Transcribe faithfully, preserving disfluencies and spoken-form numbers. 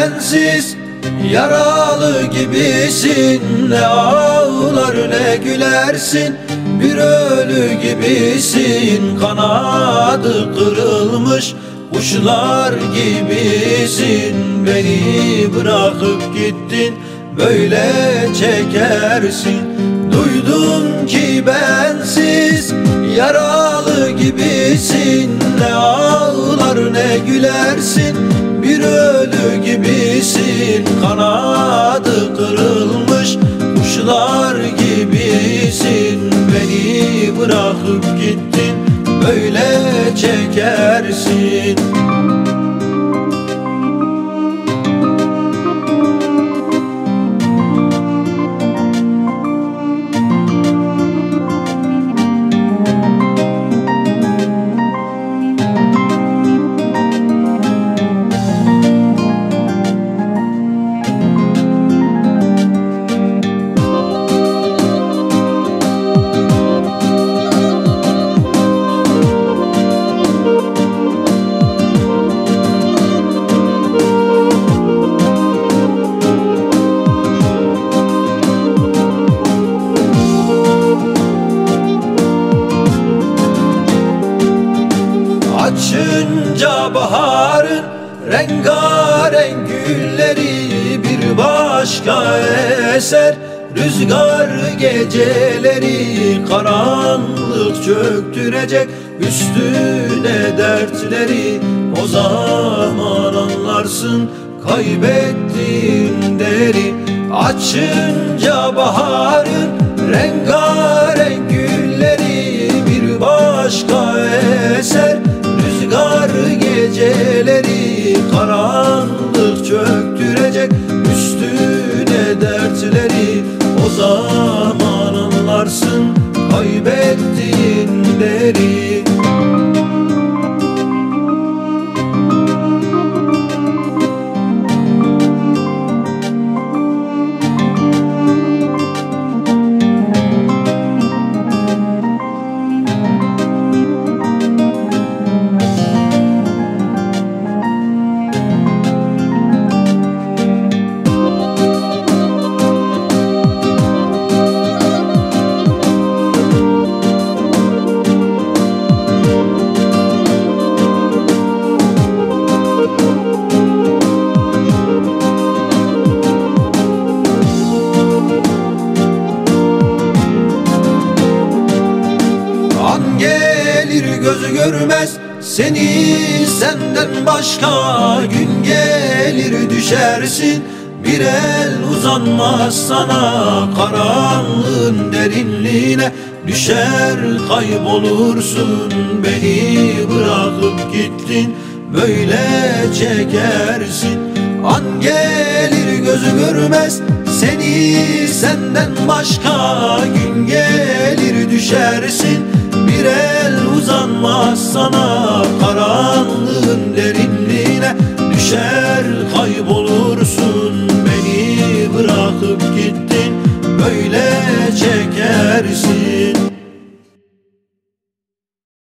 bensiz yaralı gibisin. Ne ağlar ne gülersin, bir ölü gibisin. Kanadı kırılmış kuşlar gibisin. Beni bırakıp gittin, böyle çekersin. Duydum ki bensiz yaralı gibisin. Ne ağlar ne gülersin, bir ölü gibisin. Kanadı kırılmış kuşlar gibisin. Beni bırakıp gittin, böyle çekersin. Açınca baharın rengarenk gülleri bir başka eser. Rüzgar geceleri karanlık çöktürecek üstüne dertleri. O zaman anlarsın kaybettiğin değeri. Açınca baharın rengarenk gülleri bir başka eser. Rüzgar geceleri karanlık çöktürecek üstüne dertleri. O zaman anlarsın kaybettiğin değeri. Gelir gözü görmez seni senden başka. Gün gelir düşersin, bir el uzanmaz sana. Karanlığın derinliğine düşer kaybolursun. Beni bırakıp gittin, böyle çekersin. An gelir gözü görmez seni senden başka. Gün gelir düşersin, bir el uzanmaz sana. Karanlığın derinliğine düşer